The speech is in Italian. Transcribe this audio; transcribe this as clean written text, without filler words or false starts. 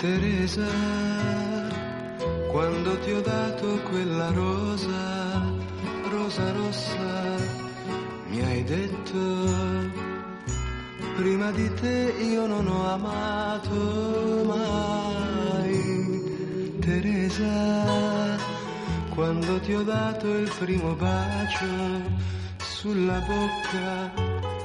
Teresa, quando ti ho dato quella rosa, rosa rossa, mi hai detto, prima di te io non ho amato mai. Teresa, quando ti ho dato il primo bacio sulla bocca,